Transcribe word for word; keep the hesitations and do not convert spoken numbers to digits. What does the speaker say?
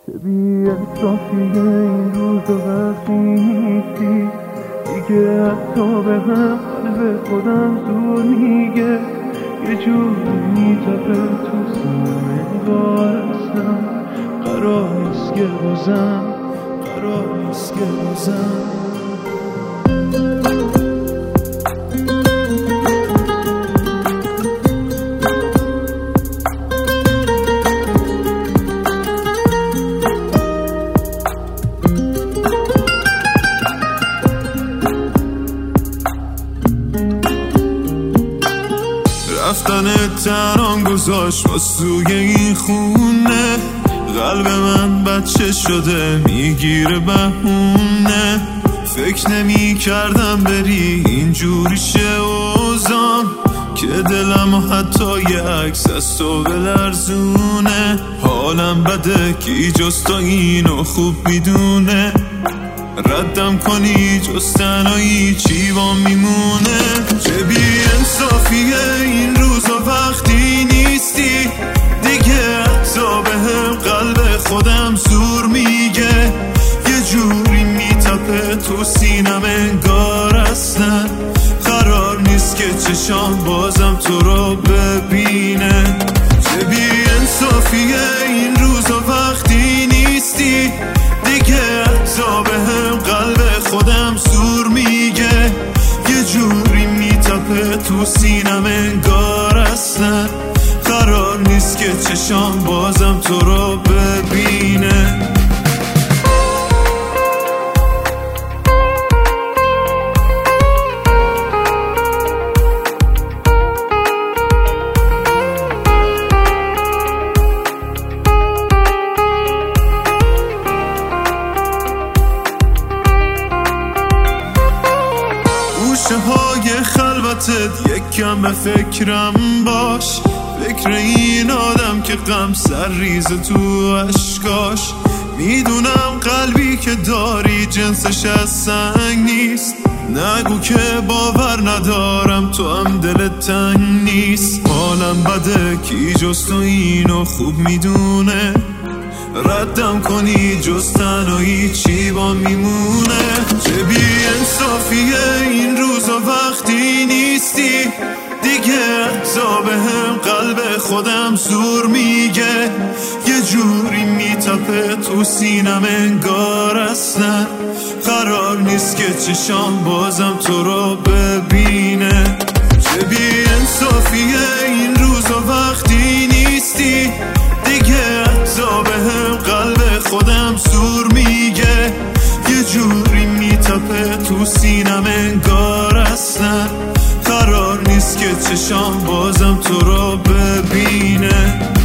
چه بی انصافیه این روز وقتی نیستی دیگه، حتی به هم قلب خودم زور میگه، یه جوری میتپه تو سینه انگارستم، قرار نیست که بازم قرار نیست که بازم رفتن تنان گذاشت با سوی این خونه، قلب من بچه شده میگیره بهونه، فکر نمی کردم بری اینجوری شه اوزان، که دلم و حتی یه عکس از تو بلرزونه، حالم بده کی جز تو اینو خوب میدونه، ردم کنی جز تنهایی چی با میمونه، چه بی انصافیه این روزا وقتی نیستی دیگه، حتی به هم قلب خودم زور میگه، یه جوری میتپه تو سینم انگار اصلا قرار نیست که چشام بازم تو رو ببینه، چه بی انصافیه این روزا وقتی نیستی دیگه، حتی به هم قلب خودم زور میگه، یه جوری میتپه تو سینم انگار اصلا قرار نیست که چشام بازم تو رو ببینه. گوشه های خلوتت یک کم به فکرم باش، فکر این آدم که غم سر ریز تو اشکاش، میدونم قلبی که داری جنسش از سنگ نیست، نگو که باور ندارم تو هم دلت تنگ نیست، حالم بده کی جز تو اینو خوب میدونه، ردم کنی جز تنهایی چی با میمونه، چه بی انصافیه این روزا وقتی نیستی دیگه، حتی به هم قلب خودم زور میگه، یه جوری میتپه تو سینم انگار اصلا قرار نیست که چشام بازم تو رو ببینه، چه بی انصافیه این روزا وقتی نیستی دیگه، حتی به هم قلب خودم زور میگه، یه جوری میتپه تو سینم انگار اصلا قرار نیست که چشام بازم تو رو ببینه.